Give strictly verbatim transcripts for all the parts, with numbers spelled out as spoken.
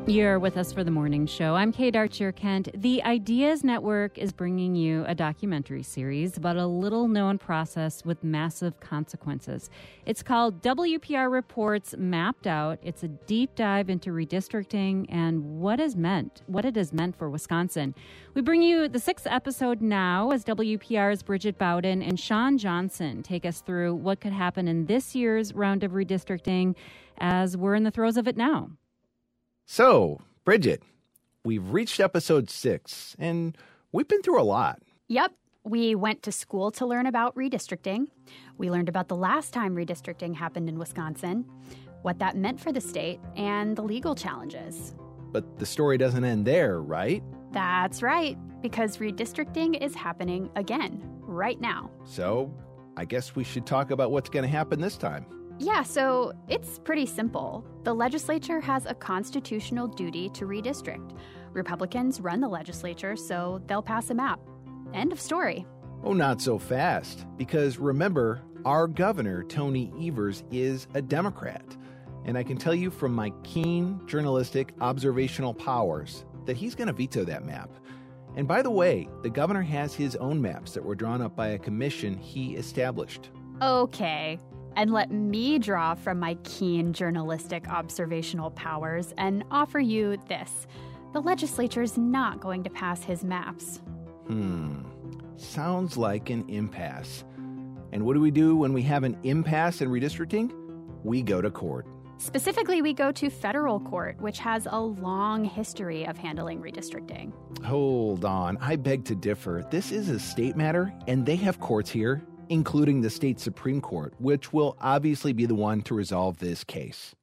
You're with us for the morning show. I'm Kate Archer-Kent. The Ideas Network is bringing you a documentary series about a little-known process with massive consequences. It's called W P R Reports Mapped Out. It's a deep dive into redistricting and what is meant, what it has meant for Wisconsin. We bring you the sixth episode now as W P R's Bridget Bowden and Sean Johnson take us through what could happen in this year's round of redistricting as we're in the throes of it now. So, Bridget, we've reached episode six, and we've been through a lot. Yep. We went to school to learn about redistricting. We learned about the last time redistricting happened in Wisconsin, what that meant for the state, and the legal challenges. But the story doesn't end there, right? That's right, because redistricting is happening again, right now. So, I guess we should talk about what's going to happen this time. Yeah, so it's pretty simple. The legislature has a constitutional duty to redistrict. Republicans run the legislature, so they'll pass a map. End of story. Oh, not so fast. Because remember, our governor, Tony Evers, is a Democrat. And I can tell you from my keen journalistic observational powers that he's going to veto that map. And by the way, the governor has his own maps that were drawn up by a commission he established. Okay. And let me draw from my keen journalistic observational powers and offer you this. The legislature's not going to pass his maps. Hmm. Sounds like an impasse. And what do we do when we have an impasse in redistricting? We go to court. Specifically, we go to federal court, which has a long history of handling redistricting. Hold on. I beg to differ. This is a state matter, and they have courts here, including the state Supreme Court, which will obviously be the one to resolve this case.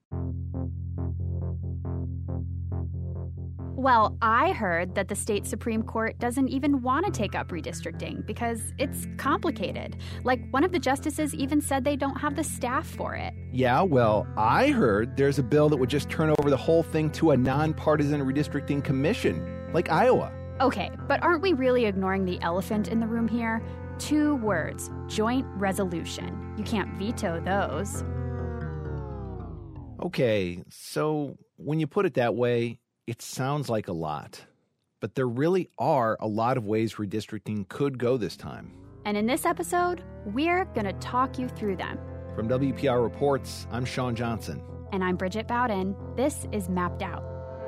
Well, I heard that the state Supreme Court doesn't even want to take up redistricting because it's complicated. Like, one of the justices even said they don't have the staff for it. Yeah, well, I heard there's a bill that would just turn over the whole thing to a nonpartisan redistricting commission, like Iowa. Okay, but aren't we really ignoring the elephant in the room here? Two words, joint resolution. You can't veto those. Okay, so when you put it that way, it sounds like a lot. But there really are a lot of ways redistricting could go this time. And in this episode, we're going to talk you through them. From W P R Reports, I'm Sean Johnson. And I'm Bridget Bowden. This is Mapped Out.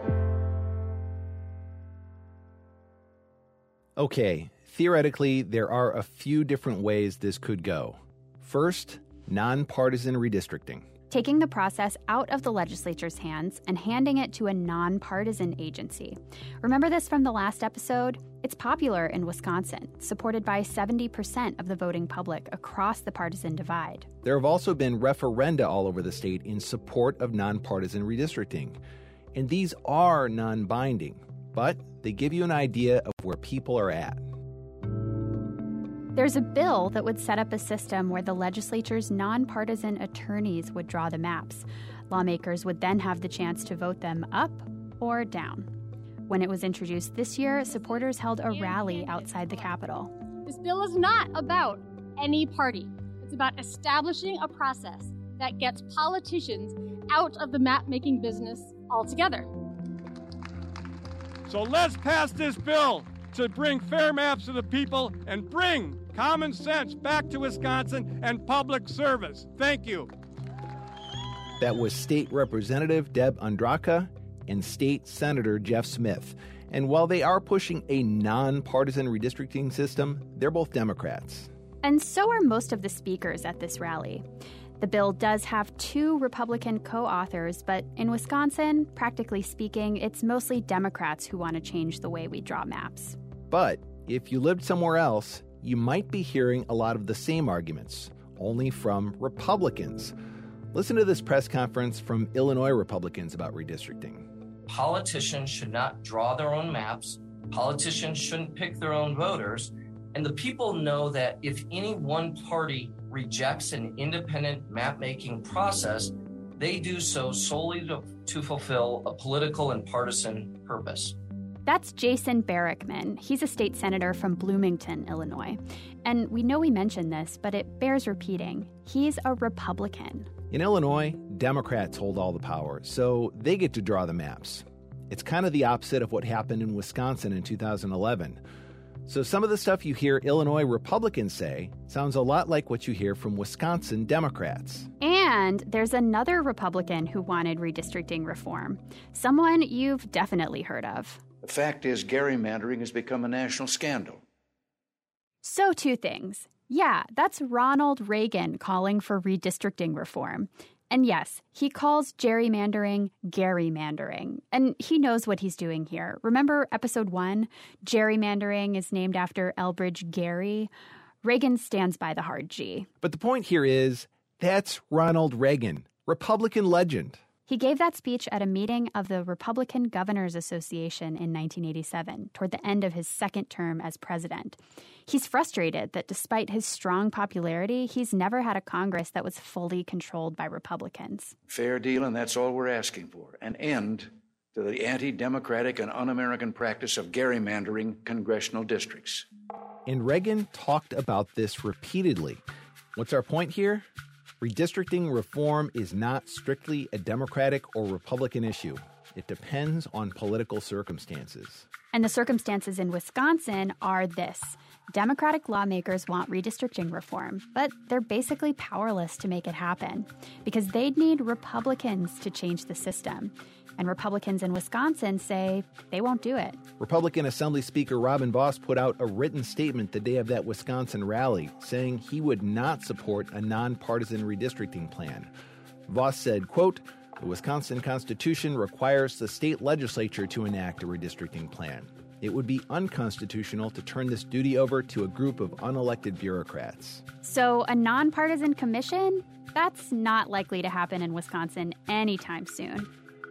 Okay, theoretically, there are a few different ways this could go. First, nonpartisan redistricting. Taking the process out of the legislature's hands and handing it to a nonpartisan agency. Remember this from the last episode? It's popular in Wisconsin, supported by seventy percent of the voting public across the partisan divide. There have also been referenda all over the state in support of nonpartisan redistricting. And these are non-binding, but they give you an idea of where people are at. There's a bill that would set up a system where the legislature's nonpartisan attorneys would draw the maps. Lawmakers would then have the chance to vote them up or down. When it was introduced this year, supporters held a rally outside the Capitol. This bill is not about any party. It's about establishing a process that gets politicians out of the map-making business altogether. So let's pass this bill to bring fair maps to the people and bring common sense back to Wisconsin and public service. Thank you. That was State Representative Deb Andraka and State Senator Jeff Smith. And while they are pushing a nonpartisan redistricting system, they're both Democrats. And so are most of the speakers at this rally. The bill does have two Republican co-authors, but in Wisconsin, practically speaking, it's mostly Democrats who want to change the way we draw maps. But if you lived somewhere else, you might be hearing a lot of the same arguments, only from Republicans. Listen to this press conference from Illinois Republicans about redistricting. Politicians should not draw their own maps. Politicians shouldn't pick their own voters. And the people know that if any one party rejects an independent map-making process, they do so solely to, to fulfill a political and partisan purpose. That's Jason Barackman. He's a state senator from Bloomington, Illinois. And we know we mentioned this, but it bears repeating. He's a Republican. In Illinois, Democrats hold all the power, so they get to draw the maps. It's kind of the opposite of what happened in Wisconsin in two thousand eleven. So some of the stuff you hear Illinois Republicans say sounds a lot like what you hear from Wisconsin Democrats. And there's another Republican who wanted redistricting reform, someone you've definitely heard of. The fact is, gerrymandering has become a national scandal. So two things. Yeah, that's Ronald Reagan calling for redistricting reform. And yes, he calls gerrymandering gerrymandering. And he knows what he's doing here. Remember episode one? Gerrymandering is named after Elbridge Gerry. Reagan stands by the hard G. But the point here is, that's Ronald Reagan, Republican legend. He gave that speech at a meeting of the Republican Governors Association in nineteen eighty-seven, toward the end of his second term as president. He's frustrated that despite his strong popularity, he's never had a Congress that was fully controlled by Republicans. Fair deal, and that's all we're asking for. An end to the anti-democratic and un-American practice of gerrymandering congressional districts. And Reagan talked about this repeatedly. What's our point here? Redistricting reform is not strictly a Democratic or Republican issue. It depends on political circumstances. And the circumstances in Wisconsin are this. Democratic lawmakers want redistricting reform, but they're basically powerless to make it happen because they'd need Republicans to change the system. And Republicans in Wisconsin say they won't do it. Republican Assembly Speaker Robin Vos put out a written statement the day of that Wisconsin rally saying he would not support a nonpartisan redistricting plan. Vos said, quote, "The Wisconsin Constitution requires the state legislature to enact a redistricting plan. It would be unconstitutional to turn this duty over to a group of unelected bureaucrats." So a nonpartisan commission? That's not likely to happen in Wisconsin anytime soon.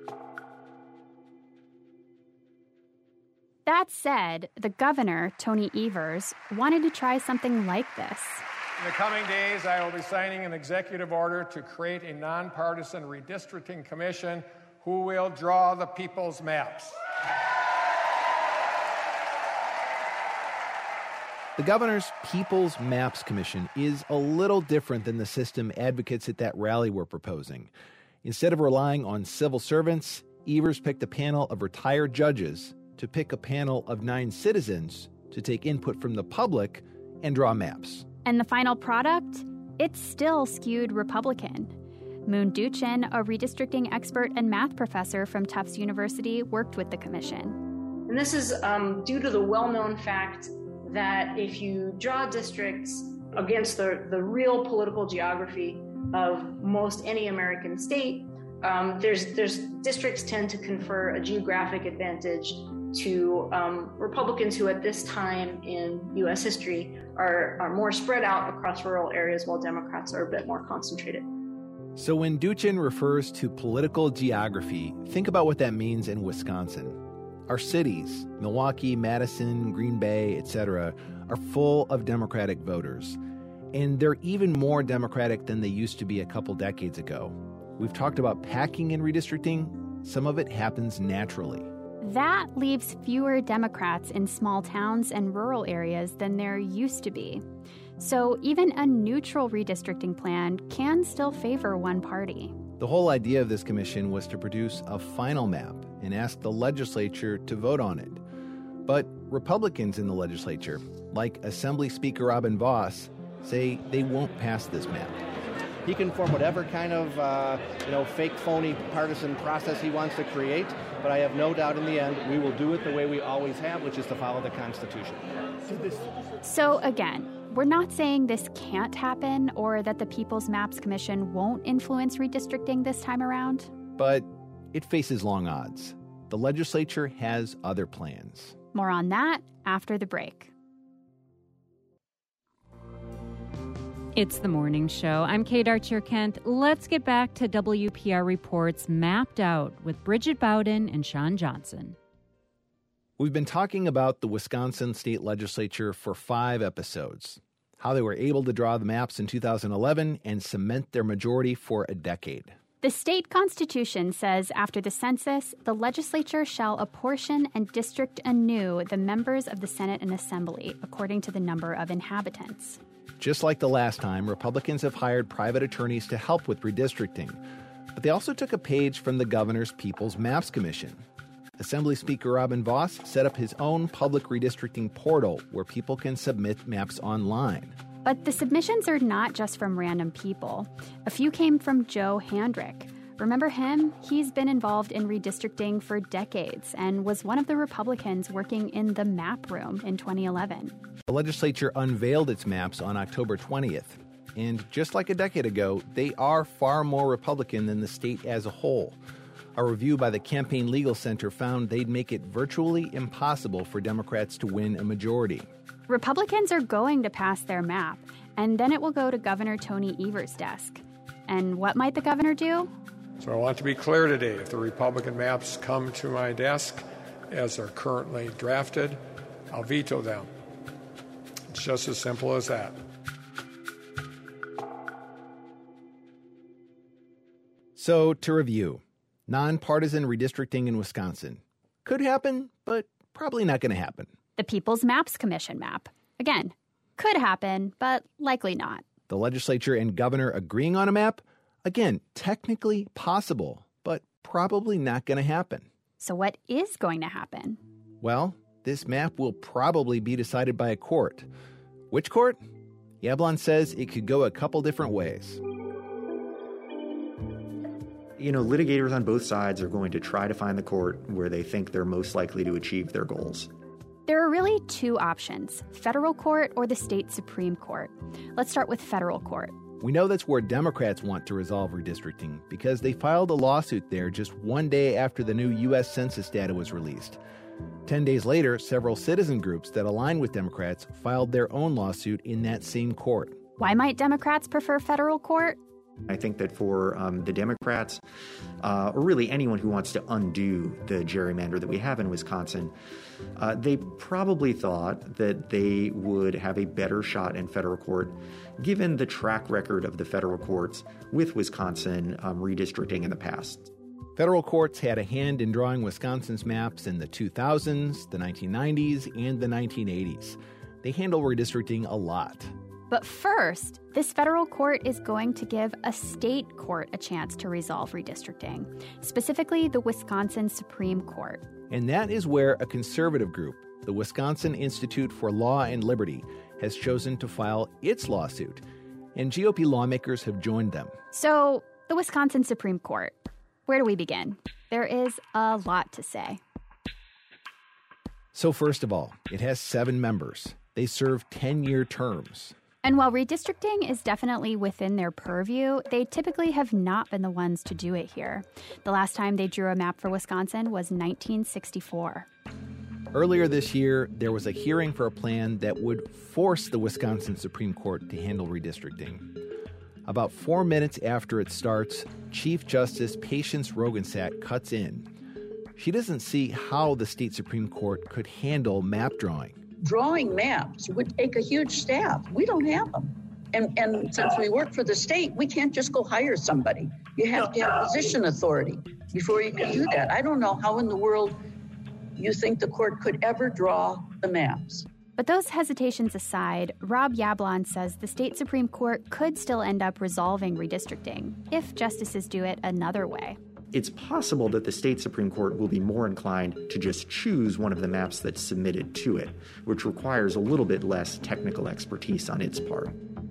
That said, the governor, Tony Evers, wanted to try something like this. In the coming days, I will be signing an executive order to create a nonpartisan redistricting commission who will draw the people's maps. The governor's People's Maps Commission is a little different than the system advocates at that rally were proposing. Instead of relying on civil servants, Evers picked a panel of retired judges to pick a panel of nine citizens to take input from the public and draw maps. And the final product? It's still skewed Republican. Moon Duchin, a redistricting expert and math professor from Tufts University, worked with the commission. And this is um, due to the well-known fact that if you draw districts against the, the real political geography of most any American state, um, there's, there's districts tend to confer a geographic advantage to um, Republicans who at this time in U S history are, are more spread out across rural areas while Democrats are a bit more concentrated. So when Duchin refers to political geography, think about what that means in Wisconsin. Our cities, Milwaukee, Madison, Green Bay, et cetera, are full of Democratic voters. And they're even more Democratic than they used to be a couple decades ago. We've talked about packing and redistricting. Some of it happens naturally. That leaves fewer Democrats in small towns and rural areas than there used to be. So even a neutral redistricting plan can still favor one party. The whole idea of this commission was to produce a final map and ask the legislature to vote on it. But Republicans in the legislature, like Assembly Speaker Robin Vos, say they won't pass this map. He can form whatever kind of, uh, you know, fake, phony partisan process he wants to create, but I have no doubt in the end we will do it the way we always have, which is to follow the Constitution. So again, we're not saying this can't happen or that the People's Maps Commission won't influence redistricting this time around. But it faces long odds. The legislature has other plans. More on that after the break. It's the morning show. I'm Kate Archer-Kent. Let's get back to W P R Reports Mapped Out with Bridget Bowden and Sean Johnson. We've been talking about the Wisconsin state legislature for five episodes, how they were able to draw the maps in two thousand eleven and cement their majority for a decade. The state constitution says after the census, the legislature shall apportion and district anew the members of the Senate and Assembly according to the number of inhabitants. Just like the last time, Republicans have hired private attorneys to help with redistricting. But they also took a page from the governor's People's Maps Commission. Assembly Speaker Robin Vos set up his own public redistricting portal where people can submit maps online. But the submissions are not just from random people. A few came from Joe Handrick. Remember him? He's been involved in redistricting for decades and was one of the Republicans working in the map room in twenty eleven. The legislature unveiled its maps on October twentieth. And just like a decade ago, they are far more Republican than the state as a whole. A review by the Campaign Legal Center found they'd make it virtually impossible for Democrats to win a majority. Republicans are going to pass their map, and then it will go to Governor Tony Evers' desk. And what might the governor do? So I want to be clear today. If the Republican maps come to my desk as they're currently drafted, I'll veto them. It's just as simple as that. So, to review, nonpartisan redistricting in Wisconsin could happen, but probably not going to happen. The People's Maps Commission map. Again, could happen, but likely not. The legislature and governor agreeing on a map? Again, technically possible, but probably not going to happen. So what is going to happen? Well, this map will probably be decided by a court. Which court? Yablon says it could go a couple different ways. You know, litigators on both sides are going to try to find the court where they think they're most likely to achieve their goals. There are really two options, federal court or the state Supreme Court. Let's start with federal court. We know that's where Democrats want to resolve redistricting because they filed a lawsuit there just one day after the new U S Census data was released. Ten days later, several citizen groups that align with Democrats filed their own lawsuit in that same court. Why might Democrats prefer federal court? I think that for um, the Democrats, uh, or really anyone who wants to undo the gerrymander that we have in Wisconsin, uh, they probably thought that they would have a better shot in federal court, given the track record of the federal courts with Wisconsin um, redistricting in the past. Federal courts had a hand in drawing Wisconsin's maps in the two thousands, the nineteen nineties, and the nineteen eighties. They handle redistricting a lot. But first, this federal court is going to give a state court a chance to resolve redistricting, specifically the Wisconsin Supreme Court. And that is where a conservative group, the Wisconsin Institute for Law and Liberty, has chosen to file its lawsuit. And G O P lawmakers have joined them. So, the Wisconsin Supreme Court. Where do we begin? There is a lot to say. So first of all, it has seven members. They serve ten-year terms. And while redistricting is definitely within their purview, they typically have not been the ones to do it here. The last time they drew a map for Wisconsin was nineteen sixty-four. Earlier this year, there was a hearing for a plan that would force the Wisconsin Supreme Court to handle redistricting. About four minutes after it starts, Chief Justice Patience Roggensack cuts in. She doesn't see how the state Supreme Court could handle map drawing. Drawing maps would take a huge staff. We don't have them. And, and since we work for the state, we can't just go hire somebody. You have to have position authority before you can do that. I don't know how in the world you think the court could ever draw the maps. But those hesitations aside, Rob Yablon says the state Supreme Court could still end up resolving redistricting if justices do it another way. It's possible that the state Supreme Court will be more inclined to just choose one of the maps that's submitted to it, which requires a little bit less technical expertise on its part.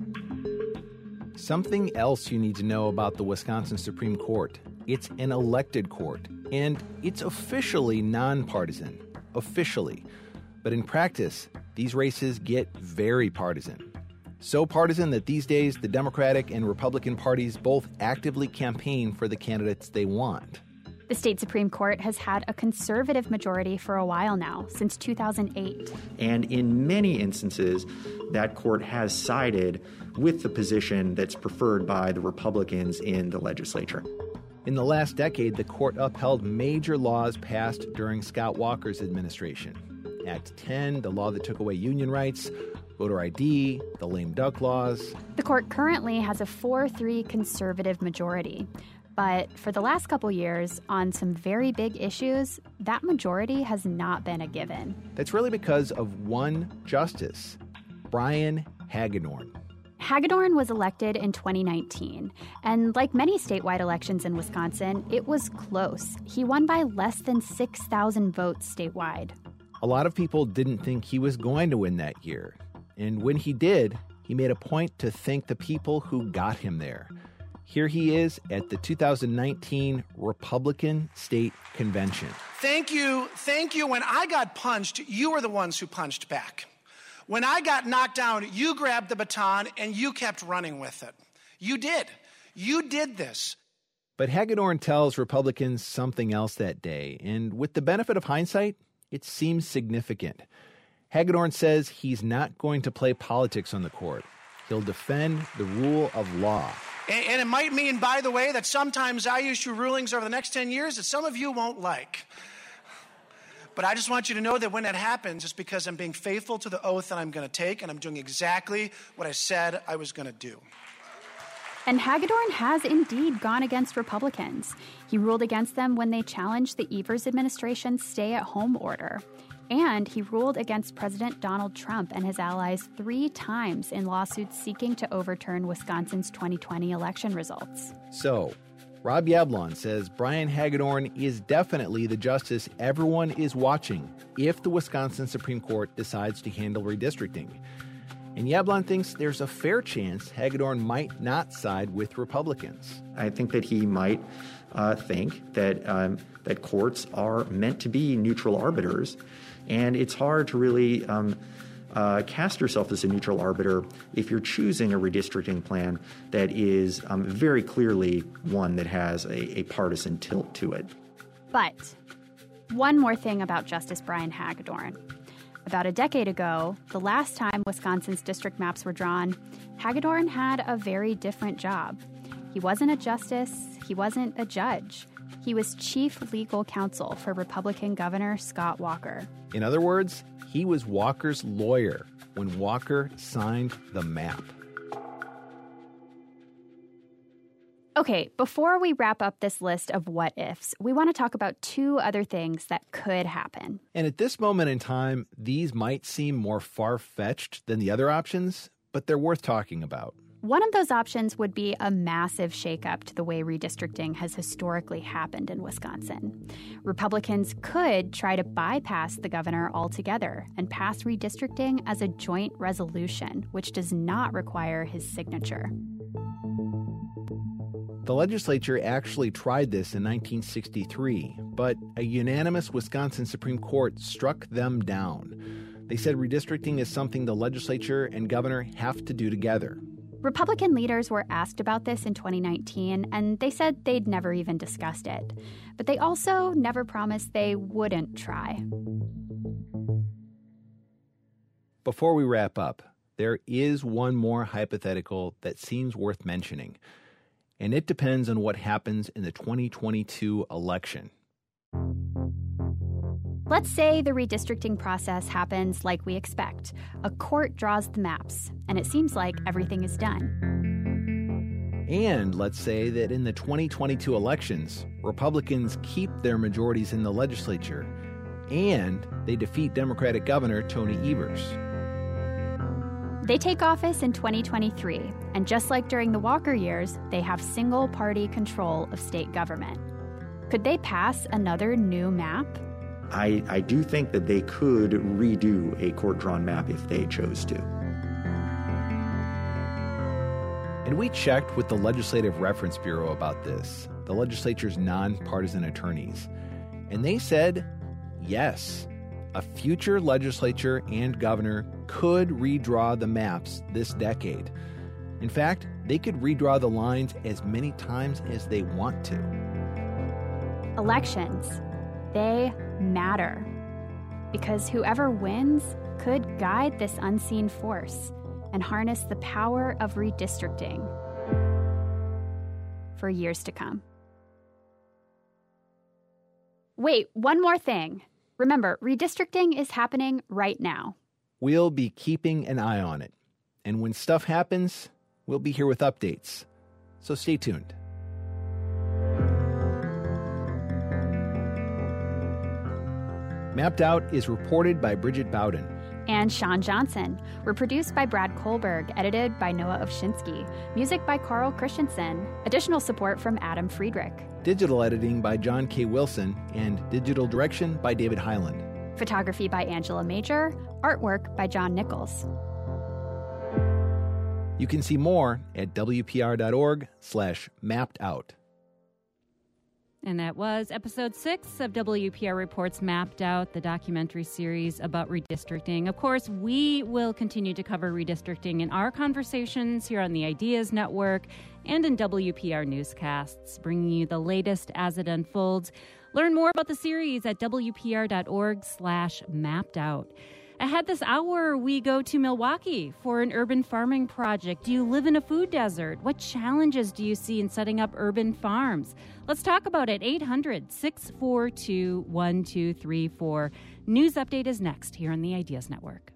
Something else you need to know about the Wisconsin Supreme Court. It's an elected court, and it's officially nonpartisan. Officially. But in practice, these races get very partisan. So partisan that these days the Democratic and Republican parties both actively campaign for the candidates they want. The state Supreme Court has had a conservative majority for a while now, since two thousand eight. And in many instances, that court has sided with the position that's preferred by the Republicans in the legislature. In the last decade, the court upheld major laws passed during Scott Walker's administration. Act ten, the law that took away union rights, voter I D, the lame duck laws. The court currently has a four three conservative majority. But for the last couple years, on some very big issues, that majority has not been a given. That's really because of one justice, Brian Hagedorn. Hagedorn was elected in twenty nineteen, and like many statewide elections in Wisconsin, it was close. He won by less than six thousand votes statewide. A lot of people didn't think he was going to win that year. And when he did, he made a point to thank the people who got him there. Here he is at the two thousand nineteen Republican State Convention. Thank you, thank you. When I got punched, you were the ones who punched back. When I got knocked down, you grabbed the baton and you kept running with it. You did. You did this. But Hagedorn tells Republicans something else that day, and with the benefit of hindsight, it seems significant. Hagedorn says he's not going to play politics on the court. He'll defend the rule of law. And, and it might mean, by the way, that sometimes I issue rulings over the next ten years that some of you won't like. But I just want you to know that when that happens, it's because I'm being faithful to the oath that I'm going to take, and I'm doing exactly what I said I was going to do. And Hagedorn has indeed gone against Republicans. He ruled against them when they challenged the Evers administration's stay-at-home order. And he ruled against President Donald Trump and his allies three times in lawsuits seeking to overturn Wisconsin's twenty twenty election results. So, Rob Yablon says Brian Hagedorn is definitely the justice everyone is watching if the Wisconsin Supreme Court decides to handle redistricting. And Yablon thinks there's a fair chance Hagedorn might not side with Republicans. I think that he might uh, think that um, that courts are meant to be neutral arbiters, and it's hard to really um, uh, cast yourself as a neutral arbiter if you're choosing a redistricting plan that is um, very clearly one that has a, a partisan tilt to it. But one more thing about Justice Brian Hagedorn. About a decade ago, the last time Wisconsin's district maps were drawn, Hagedorn had a very different job. He wasn't a justice, he wasn't a judge. He was chief legal counsel for Republican Governor Scott Walker. In other words, he was Walker's lawyer when Walker signed the map. Okay, before we wrap up this list of what-ifs, we want to talk about two other things that could happen. And at this moment in time, these might seem more far-fetched than the other options, but they're worth talking about. One of those options would be a massive shakeup to the way redistricting has historically happened in Wisconsin. Republicans could try to bypass the governor altogether and pass redistricting as a joint resolution, which does not require his signature. The legislature actually tried this in nineteen sixty-three, but a unanimous Wisconsin Supreme Court struck them down. They said redistricting is something the legislature and governor have to do together. Republican leaders were asked about this in twenty nineteen, and they said they'd never even discussed it. But they also never promised they wouldn't try. Before we wrap up, there is one more hypothetical that seems worth mentioning, and it depends on what happens in the twenty twenty-two election. Let's say the redistricting process happens like we expect. A court draws the maps, and it seems like everything is done. And let's say that in the twenty twenty-two elections, Republicans keep their majorities in the legislature, and they defeat Democratic Governor Tony Evers. They take office in twenty twenty-three, and just like during the Walker years, they have single-party control of state government. Could they pass another new map? I, I do think that they could redo a court-drawn map if they chose to. And we checked with the Legislative Reference Bureau about this, the legislature's nonpartisan attorneys. And they said, yes, a future legislature and governor could redraw the maps this decade. In fact, they could redraw the lines as many times as they want to. Elections, they matter. Because whoever wins could guide this unseen force and harness the power of redistricting for years to come. Wait, one more thing. Remember, redistricting is happening right now. We'll be keeping an eye on it. And when stuff happens, we'll be here with updates. So stay tuned. Mapped Out is reported by Bridget Bowden. and Sean Johnson. We're produced by Brad Kohlberg, edited by Noah Ovshinsky. Music by Carl Christensen. Additional support from Adam Friedrich. Digital editing by John K. Wilson, and digital direction by David Hyland. Photography by Angela Major. Artwork by John Nichols. You can see more at W P R dot org slash mapped out. And that was episode six of W P R Reports Mapped Out, the documentary series about redistricting. Of course, we will continue to cover redistricting in our conversations here on the Ideas Network and in W P R newscasts, bringing you the latest as it unfolds. Learn more about the series at W P R dot org slash mapped out. Ahead this hour, we go to Milwaukee for an urban farming project. Do you live in a food desert? What challenges do you see in setting up urban farms? Let's talk about it. eight hundred, six four two, one two three four. News update is next here on the Ideas Network.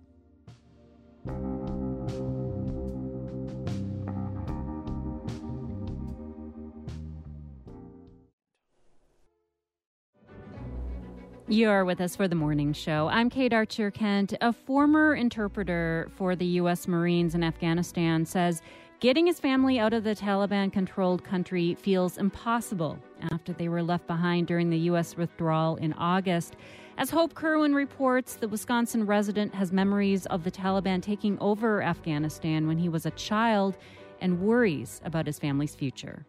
You're with us for the morning show. I'm Kate Archer-Kent. A former interpreter for the U S Marines in Afghanistan says getting his family out of the Taliban-controlled country feels impossible after they were left behind during the U S withdrawal in August. As Hope Kerwin reports, the Wisconsin resident has memories of the Taliban taking over Afghanistan when he was a child and worries about his family's future.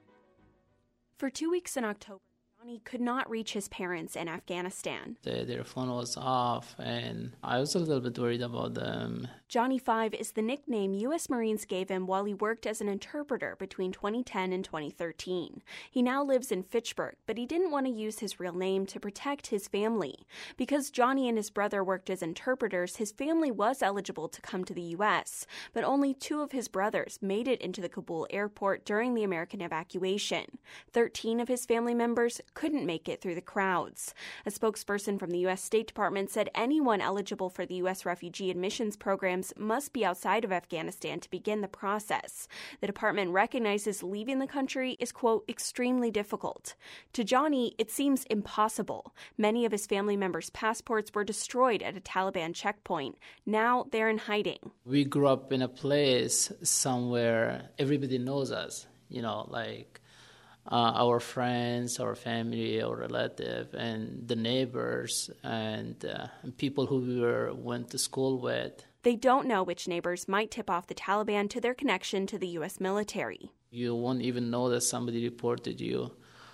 For two weeks in October, Johnny could not reach his parents in Afghanistan. The, their phone was off, and I was a little bit worried about them. Johnny Five is the nickname U S Marines gave him while he worked as an interpreter between twenty ten and twenty thirteen. He now lives in Fitchburg, but he didn't want to use his real name to protect his family. Because Johnny and his brother worked as interpreters, his family was eligible to come to the U S, but only two of his brothers made it into the Kabul airport during the American evacuation. Thirteen of his family members couldn't make it through the crowds. A spokesperson from the U S State Department said anyone eligible for the U S refugee admissions programs must be outside of Afghanistan to begin the process. The department recognizes leaving the country is, quote, extremely difficult. To Johnny, it seems impossible. Many of his family members' passports were destroyed at a Taliban checkpoint. Now they're in hiding. We grew up in a place somewhere everybody knows us, you know, like Uh, our friends, our family, our relative, and the neighbors, and, uh, and people who we were, went to school with. They don't know which neighbors might tip off the Taliban to their connection to the U S military. You won't even know that somebody reported you.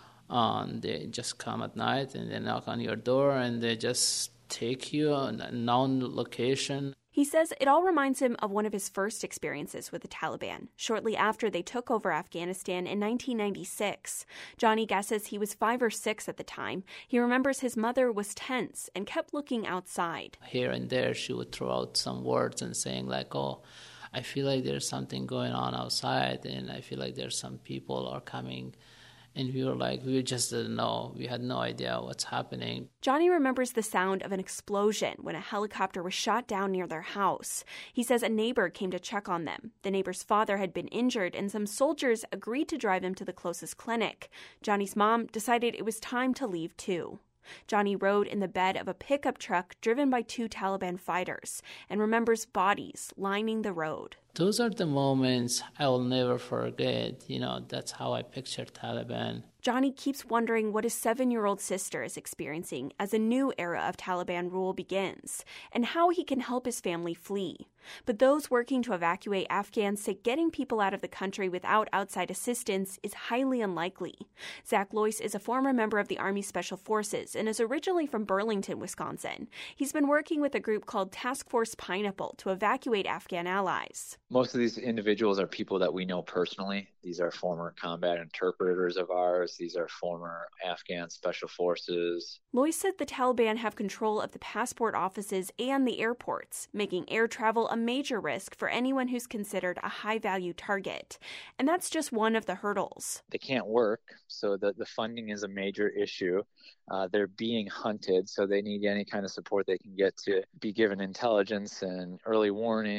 Um, they just come at night and they knock on your door and they just take you on a known location. He says it all reminds him of one of his first experiences with the Taliban, shortly after they took over Afghanistan in nineteen ninety-six. Johnny guesses he was five or six at the time. He remembers his mother was tense and kept looking outside. Here and there, she would throw out some words and saying like, oh, I feel like there's something going on outside, and I feel like there's some people are coming. And we were like, we just didn't know. We had no idea what's happening. Johnny remembers the sound of an explosion when a helicopter was shot down near their house. He says a neighbor came to check on them. The neighbor's father had been injured, and some soldiers agreed to drive him to the closest clinic. Johnny's mom decided it was time to leave, too. Johnny rode in the bed of a pickup truck driven by two Taliban fighters and remembers bodies lining the road. Those are the moments I will never forget. You know, that's how I picture Taliban. Johnny keeps wondering what his seven-year-old sister is experiencing as a new era of Taliban rule begins, and how he can help his family flee. But those working to evacuate Afghans say getting people out of the country without outside assistance is highly unlikely. Zach Loyce is a former member of the Army Special Forces and is originally from Burlington, Wisconsin. He's been working with a group called Task Force Pineapple to evacuate Afghan allies. Most of these individuals are people that we know personally. These are former combat interpreters of ours. These are former Afghan special forces. Loyce said the Taliban have control of the passport offices and the airports, making air travel a major risk for anyone who's considered a high-value target. And that's just one of the hurdles. They can't work, so the, the funding is a major issue. Uh, they're being hunted, so they need any kind of support they can get to be given intelligence and early warning.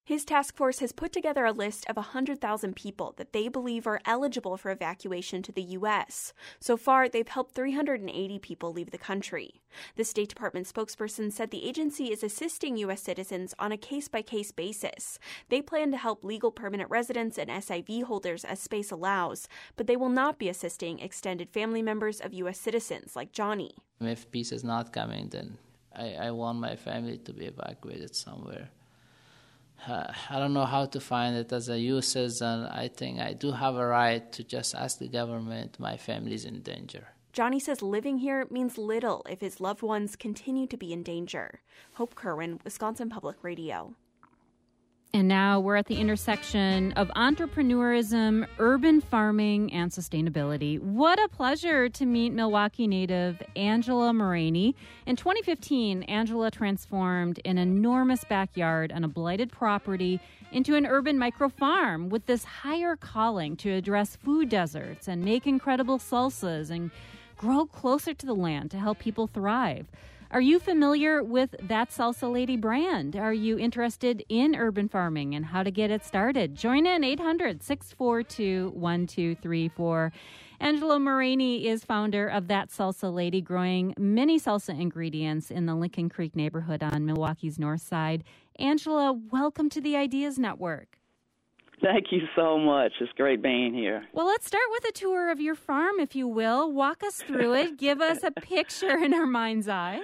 His task force has put together a list of one hundred thousand people that they believe are eligible for evacuation to the U S. So far, they've helped three hundred eighty people leave the country. The State Department spokesperson said the agency is assisting U S citizens on a case-by-case basis. They plan to help legal permanent residents and S I V holders as space allows, but they will not be assisting extended family members of U S citizens like Johnny. If peace is not coming, then I, I want my family to be evacuated somewhere. Uh, I don't know how to find it. As a U S citizen, I think I do have a right to just ask the government my family's in danger. Johnny says living here means little if his loved ones continue to be in danger. Hope Kerwin, Wisconsin Public Radio. And now we're at the intersection of entrepreneurism, urban farming, and sustainability. What a pleasure to meet Milwaukee native Angela Moraney. In twenty fifteen, Angela transformed an enormous backyard on a blighted property into an urban micro-farm with this higher calling to address food deserts and make incredible salsas and grow closer to the land to help people thrive. Are you familiar with That Salsa Lady brand? Are you interested in urban farming and how to get it started? Join in eight hundred, six four two, one two three four. Angela Moraney is founder of That Salsa Lady, growing many salsa ingredients in the Lincoln Creek neighborhood on Milwaukee's north side. Angela, welcome to the Ideas Network. Thank you so much. It's great being here. Well, let's start with a tour of your farm, if you will. Walk us through it. Give us a picture in our mind's eye.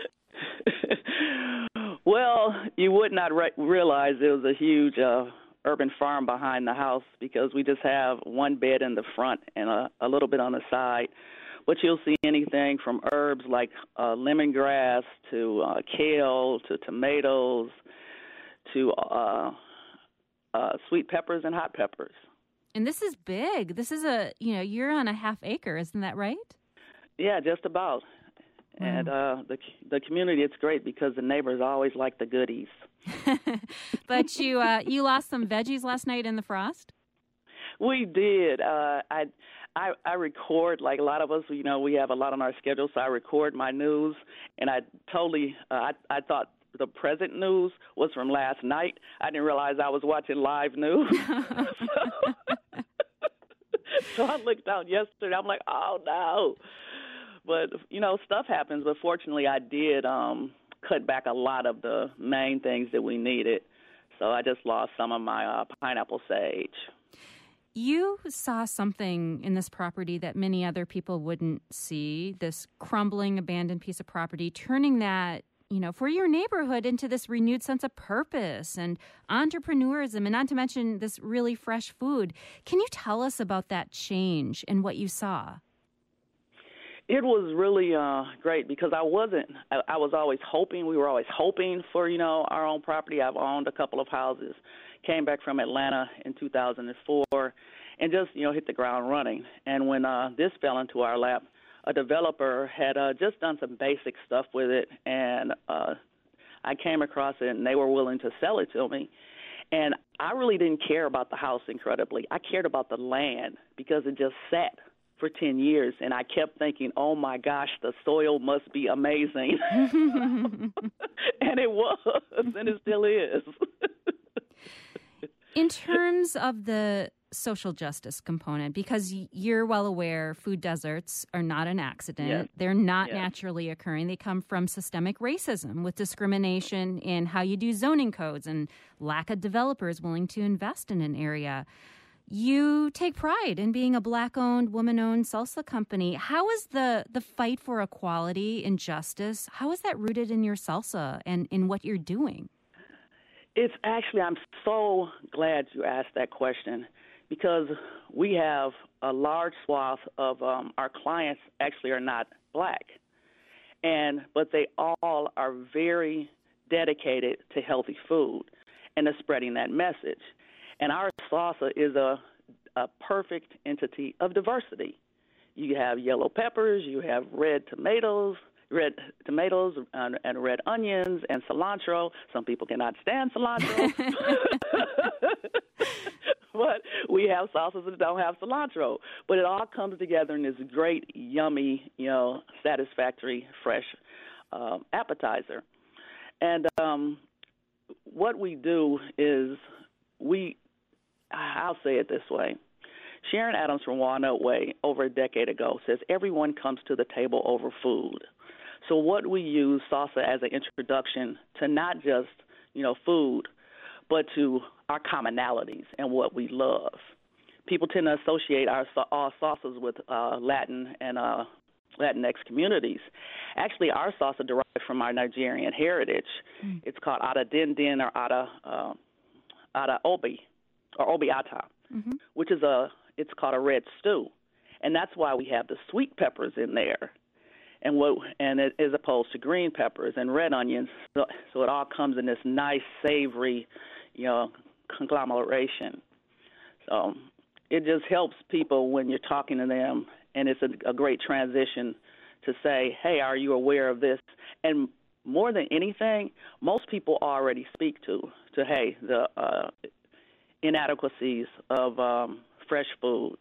Well, you would not re- realize there was a huge uh, urban farm behind the house because we just have one bed in the front and a, a little bit on the side. But you'll see anything from herbs like uh, lemongrass to uh, kale to tomatoes to uh, uh, sweet peppers and hot peppers. And this is big. This is a, you know, you're on a half acre, isn't that right? Yeah, just about. Mm. And uh, the the community, it's great because the neighbors always like the goodies. But you uh, you lost some veggies last night in the frost? We did. Uh, I, I I record, like a lot of us, you know, we have a lot on our schedule, so I record my news, and I totally, uh, I, I thought the present news was from last night. I didn't realize I was watching live news. so, so I looked out yesterday. I'm like, oh, no. But, you know, stuff happens. But fortunately, I did um, cut back a lot of the main things that we needed. So I just lost some of my uh, pineapple sage. You saw something in this property that many other people wouldn't see, this crumbling, abandoned piece of property, turning that, you know, for your neighborhood into this renewed sense of purpose and entrepreneurism, and not to mention this really fresh food. Can you tell us about that change and what you saw? It was really uh, great because I wasn't, I, I was always hoping, we were always hoping for, you know, our own property. I've owned a couple of houses, came back from Atlanta in two thousand four and just, you know, hit the ground running. And when uh, this fell into our lap, a developer had uh, just done some basic stuff with it, and uh, I came across it, and they were willing to sell it to me. And I really didn't care about the house incredibly. I cared about the land because it just sat for ten years, and I kept thinking, oh, my gosh, the soil must be amazing. And it was, and it still is. In terms of the social justice component, because you're well aware food deserts are not an accident. Yes. They're not yes. naturally occurring. They come from systemic racism with discrimination in how you do zoning codes and lack of developers willing to invest in an area. You take pride in being a Black-owned, woman-owned salsa company. How is the, the fight for equality and justice, how is that rooted in your salsa and in what you're doing? It's actually, I'm so glad you asked that question because we have a large swath of um, our clients actually are not Black, and but they all are very dedicated to healthy food and to spreading that message. And our salsa is a, a perfect entity of diversity. You have yellow peppers, you have red tomatoes, red tomatoes and, and red onions and cilantro. Some people cannot stand cilantro. But we have salsas that don't have cilantro. But it all comes together in this great, yummy, you know, satisfactory, fresh uh, appetizer. And um, what we do is we, I'll say it this way. Sharon Adams from Walnut Way over a decade ago says everyone comes to the table over food. So what we use salsa as an introduction to not just, you know, food, but to our commonalities and what we love. People tend to associate our, our salsas with uh, Latin and uh, Latinx communities. Actually, our salsa derived from our Nigerian heritage. Mm. It's called Ada Din Din or Ada, uh, Ada Obi or Obi Ata, mm-hmm. which is a, it's called a red stew. And that's why we have the sweet peppers in there. And what and it, as opposed to green peppers and red onions, so, so it all comes in this nice, savory, you know, conglomeration. So it just helps people when you're talking to them, and it's a, a great transition to say, hey, are you aware of this? And more than anything, most people already speak to, to hey, the uh, inadequacies of um, fresh food.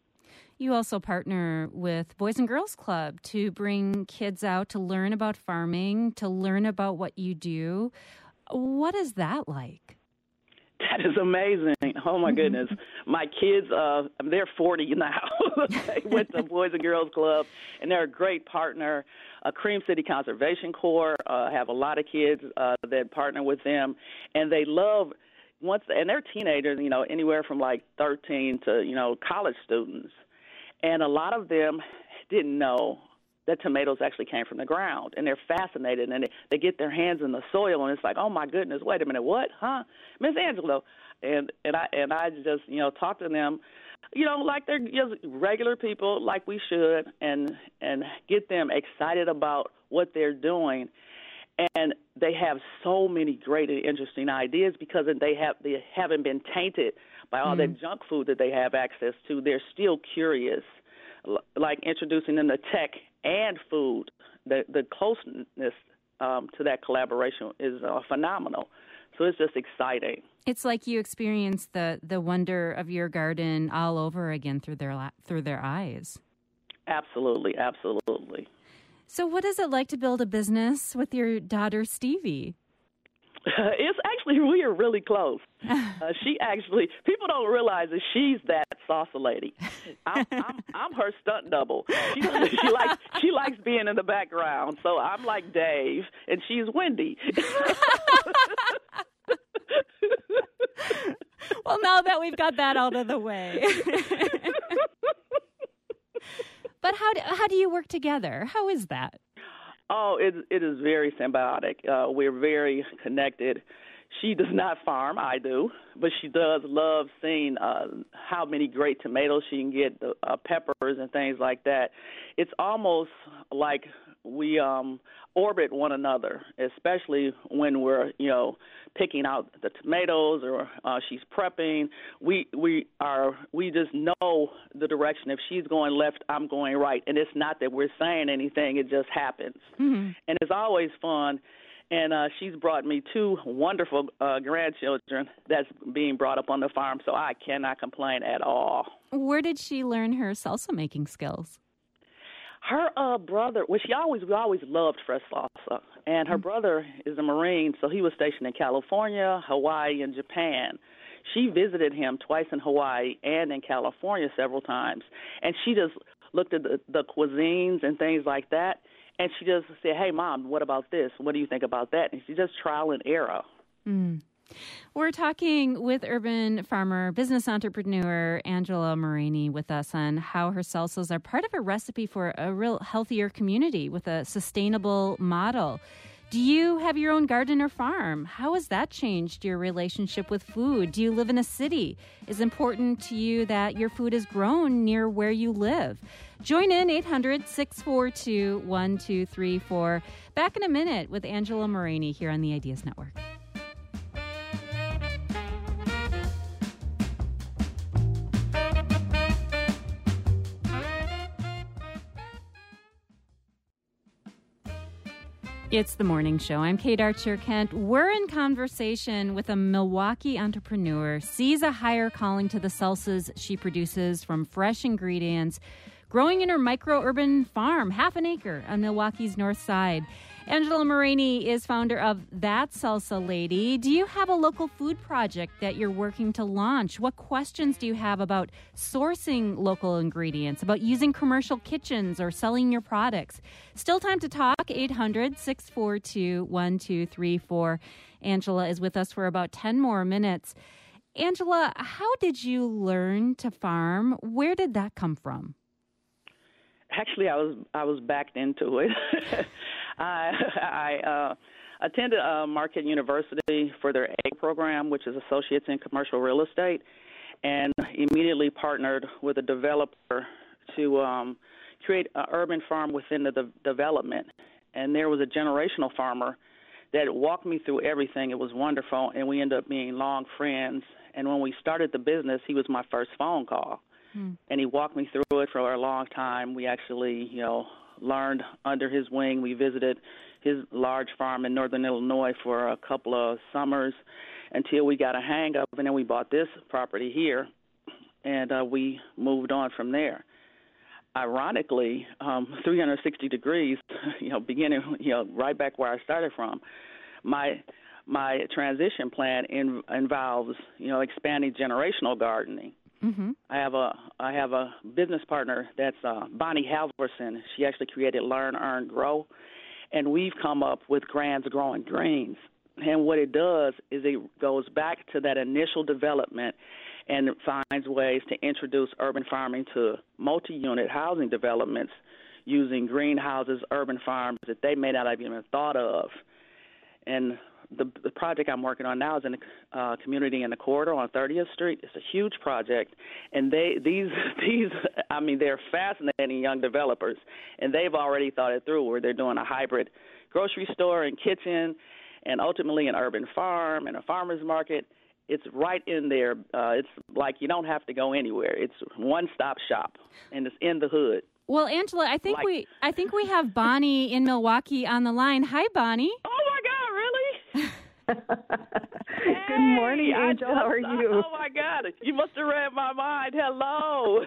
You also partner with Boys and Girls Club to bring kids out to learn about farming, to learn about what you do. What is that like? That is amazing. Oh, my goodness. My kids, uh, they're forty now. They went to Boys and Girls Club, and they're a great partner. Uh, Cream City Conservation Corps uh, have a lot of kids uh, that partner with them, and they love once, and they're teenagers, you know, anywhere from like thirteen to, you know, college students. And a lot of them didn't know that tomatoes actually came from the ground, and they're fascinated, and they, they get their hands in the soil, and it's like, oh my goodness, wait a minute, what, huh, Miss Angelo, and and I and I just you know talk to them, you know, like they're just regular people, like we should, and and get them excited about what they're doing, and they have so many great and interesting ideas because they have they haven't been tainted by all mm. that junk food that they have access to. They're still curious, like introducing them to tech and food. The the closeness um, to that collaboration is uh, phenomenal. So it's just exciting. It's like you experience the, the wonder of your garden all over again through their through their eyes. Absolutely, absolutely. So what is it like to build a business with your daughter, Stevie? Uh, it's actually, we are really close. Uh, she actually, people don't realize that she's that salsa lady. I'm, I'm, I'm her stunt double. She, she likes she likes being in the background. So I'm like Dave, and she's Wendy. Well, now that we've got that out of the way. But how do, how do you work together? How is that? Oh, it it is very symbiotic. Uh, we're very connected. She does not farm, I do, but she does love seeing uh, how many great tomatoes she can get, the uh, peppers and things like that. It's almost like we um, orbit one another, especially when we're, you know, picking out the tomatoes or uh, she's prepping. We we are we just know the direction. If she's going left, I'm going right, and it's not that we're saying anything; it just happens. Mm-hmm. And it's always fun. And uh, she's brought me two wonderful uh, grandchildren that's being brought up on the farm, so I cannot complain at all. Where did she learn her salsa making skills? Her uh, brother, well, she always we always loved fresh salsa, and her mm-hmm. brother is a Marine, so he was stationed in California, Hawaii, and Japan. She visited him twice in Hawaii and in California several times, and she just looked at the, the cuisines and things like that, and she just said, hey, Mom, what about this? What do you think about that? And she just trial and error. Mm. We're talking with urban farmer, business entrepreneur Angela Marini with us on how her salsas are part of a recipe for a real healthier community with a sustainable model. Do you have your own garden or farm? How has that changed your relationship with food? Do you live in a city? Is it important to you that your food is grown near where you live? Join in eight hundred, six four two, one two three four. Back in a minute with Angela Marini here on the Ideas Network. It's the morning show. I'm Kate Archer-Kent. We're in conversation with a Milwaukee entrepreneur, sees a higher calling to the salsas she produces from fresh ingredients, growing in her micro-urban farm, half an acre on Milwaukee's north side. Angela Marini is founder of That Salsa Lady. Do you have a local food project that you're working to launch? What questions do you have about sourcing local ingredients, about using commercial kitchens or selling your products? Still time to talk, eight hundred, six four two, one two three four. Angela is with us for about ten more minutes. Angela, how did you learn to farm? Where did that come from? Actually, I was I was backed into it. I, I uh, attended uh, Marquette University for their A program, which is Associates in Commercial Real Estate, and immediately partnered with a developer to um, create an urban farm within the de- development. And there was a generational farmer that walked me through everything. It was wonderful, and we ended up being long friends. And when we started the business, he was my first phone call. Hmm. And he walked me through it for a long time. We actually, you know, learned under his wing. We visited his large farm in northern Illinois for a couple of summers until we got a hang of it, and then we bought this property here, and uh, we moved on from there. Ironically, um, three hundred sixty degrees, you know, beginning, you know, right back where I started from, my my transition plan in, involves, you know, expanding generational gardening. Mm-hmm. I have a I have a business partner that's uh, Bonnie Halverson. She actually created Learn, Earn, Grow, and we've come up with Grand's Growing Greens. And what it does is it goes back to that initial development and finds ways to introduce urban farming to multi-unit housing developments using greenhouses, urban farms that they may not have even thought of. And The, the project I'm working on now is in a uh, community in the corridor on thirtieth Street. It's a huge project, and they these these I mean they're fascinating young developers, and they've already thought it through where they're doing a hybrid grocery store and kitchen, and ultimately an urban farm and a farmer's market. It's right in there. Uh, it's like you don't have to go anywhere. It's one-stop shop, and it's in the hood. Well, Angela, I think like, we I think we have Bonnie in Milwaukee on the line. Hi, Bonnie. Oh my God, really? Hey, good morning, Angel. Just, How are you? Oh, my God. You must have read my mind. Hello.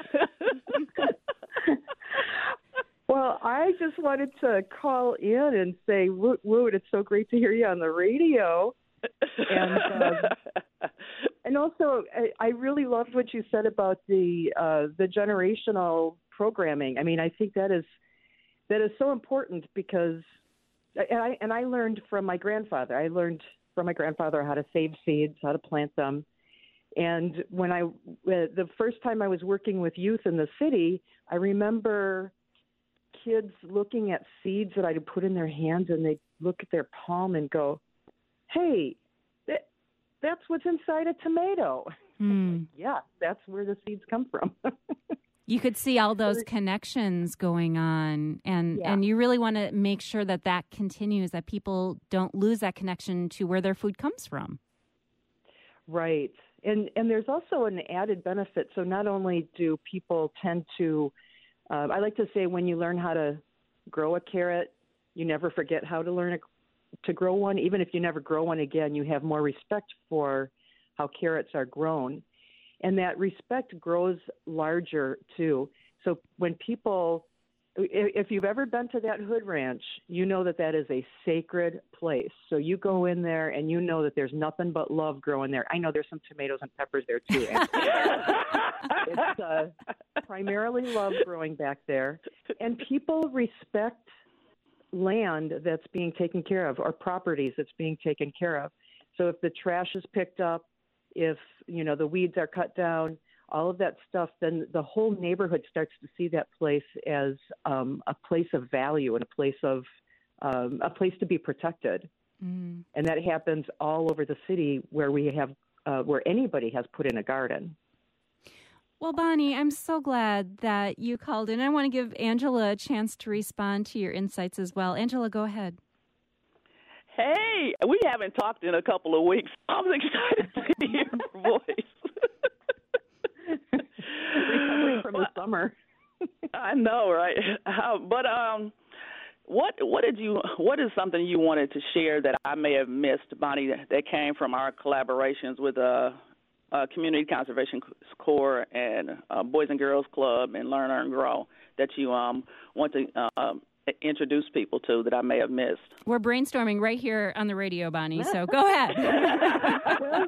Well, I just wanted to call in and say, woot, woot, it's so great to hear you on the radio. And uh, and also, I, I really loved what you said about the uh, the generational programming. I mean, I think that is that is so important because, and I and I learned from my grandfather. I learned from my grandfather how to save seeds, how to plant them. And when I, the first time I was working with youth in the city, I remember kids looking at seeds that I'd put in their hands, and they'd look at their palm and go, hey, that, that's what's inside a tomato. Mm. Like, yeah, that's where the seeds come from. You could see all those connections going on, and, yeah. and you really want to make sure that that continues, that people don't lose that connection to where their food comes from. Right. And and there's also an added benefit. So not only do people tend to, uh, I like to say when you learn how to grow a carrot, you never forget how to learn a, to grow one. Even if you never grow one again, you have more respect for how carrots are grown. And that respect grows larger, too. So when people, if you've ever been to that Hood Ranch, you know that that is a sacred place. So you go in there and you know that there's nothing but love growing there. I know there's some tomatoes and peppers there, too. It's uh, primarily love growing back there. And people respect land that's being taken care of or properties that's being taken care of. So if the trash is picked up, if, you know, the weeds are cut down, all of that stuff, then the whole neighborhood starts to see that place as um, a place of value and a place of um, a place to be protected. Mm. And that happens all over the city where we have uh, where anybody has put in a garden. Well, Bonnie, I'm so glad that you called in. I want to give Angela a chance to respond to your insights as well. Angela, go ahead. Hey, we haven't talked in a couple of weeks. I'm excited to hear your voice. Recovering from the summer. I know, right? Uh, but um, what what did you? What is something you wanted to share that I may have missed, Bonnie? That, that came from our collaborations with uh, uh, Community Conservation Corps and uh, Boys and Girls Club and Learn, Earn, Grow that you um, want to uh, introduce people to that I may have missed? We're brainstorming right here on the radio, Bonnie, so go ahead. Well,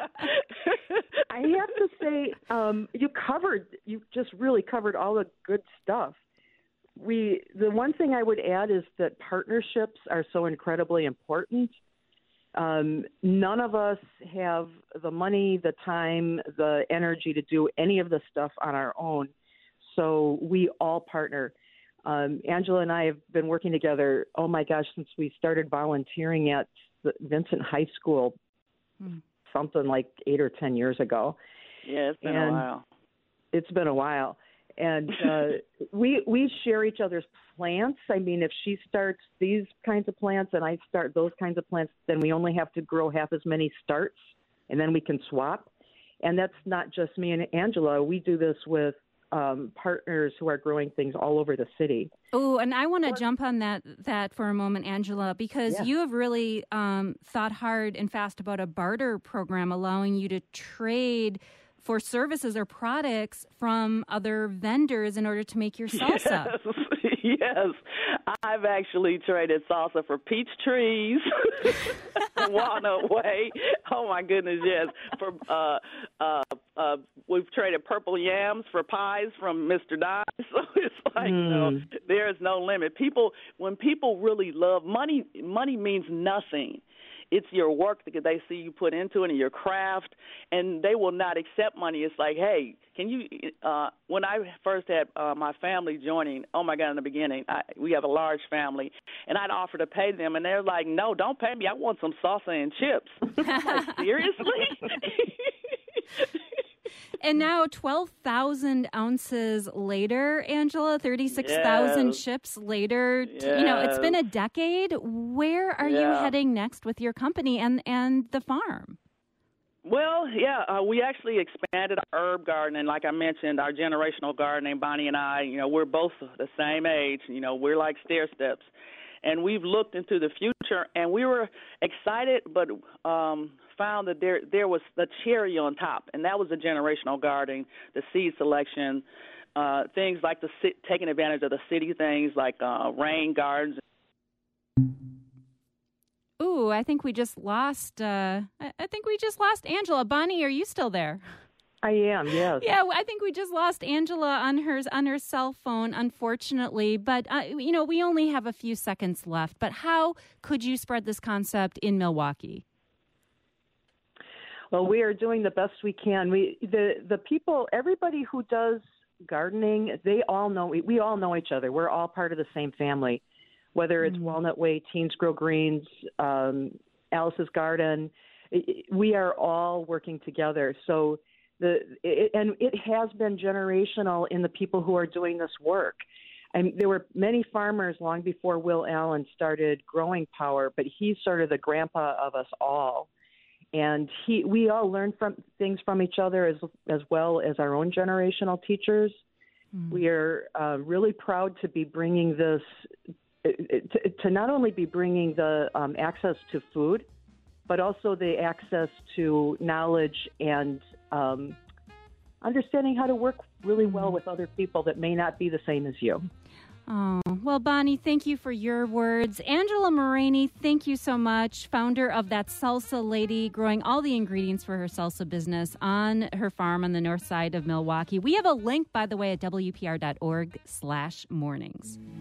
I have to say, um, you covered, you just really covered all the good stuff. We, the one thing I would add is that partnerships are so incredibly important. Um, none of us have the money, the time, the energy to do any of the stuff on our own. So we all partner. Um, Angela and I have been working together, oh my gosh, since we started volunteering at the Vincent High School, mm. something like eight or ten years ago. Yeah, it's been and a while. It's been a while. And uh, we we share each other's plants. I mean, if she starts these kinds of plants and I start those kinds of plants, then we only have to grow half as many starts, and then we can swap. And that's not just me and Angela. We do this with um, partners who are growing things all over the city. Oh, and I want to jump on that that for a moment, Angela, because yeah. you have really um, thought hard and fast about a barter program allowing you to trade for services or products from other vendors in order to make your salsa. Yes, yes. I've actually traded salsa for peach trees from Walnut Way. Oh, my goodness, yes. For uh, uh, uh, we've traded purple yams for pies from Mister Dime. So it's like, mm. you know, there is no limit. People, when people really love money, money means nothing. It's your work that they see you put into it and your craft, and they will not accept money. It's like, hey, can you uh, – when I first had uh, my family joining, oh, my God, in the beginning, I, we have a large family, and I'd offer to pay them, and they're like, no, don't pay me. I want some salsa and chips. I'm like, seriously? And now twelve thousand ounces later, Angela, thirty-six thousand yes. ships later, yes. you know, it's been a decade. Where are yeah. you heading next with your company and, and the farm? Well, yeah, uh, we actually expanded our herb garden, and like I mentioned, our generational gardening, Bonnie and I, you know, we're both the same age. You know, we're like stair steps. And we've looked into the future, and we were excited, but um, found that there there was the cherry on top, and that was the generational gardening, the seed selection, uh, things like the taking advantage of the city things like uh, rain gardens. Ooh, I think we just lost. Uh, I think we just lost Angela. Bonnie, are you still there? I am, yes. Yeah, I think we just lost Angela on her on her cell phone, unfortunately. But, uh, you know, we only have a few seconds left. But how could you spread this concept in Milwaukee? Well, we are doing the best we can. We the the people, everybody who does gardening, they all know, we, we all know each other. We're all part of the same family, whether it's mm-hmm. Walnut Way, Teens Grow Greens, um, Alice's Garden. We are all working together. So The it, and it has been generational in the people who are doing this work. And there were many farmers long before Will Allen started Growing Power, but he's sort of the grandpa of us all. And he, we all learn from things from each other as as well as our own generational teachers. Mm. We are uh, really proud to be bringing this, to, to not only be bringing the um, access to food, but also the access to knowledge and um, understanding how to work really well with other people that may not be the same as you. Oh, well, Bonnie, thank you for your words. Angela Moraine, thank you so much, founder of That Salsa Lady, growing all the ingredients for her salsa business on her farm on the north side of Milwaukee. We have a link, by the way, at W P R dot org slash mornings.